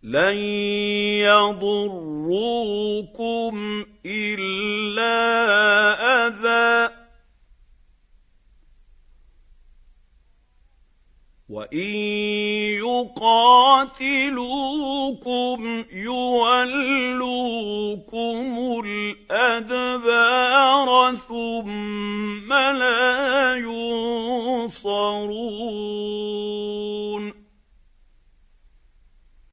لن يضروكم إلا أذى وإن يقاتلوكم يولوكم الأدبار ثم لا ينصرون.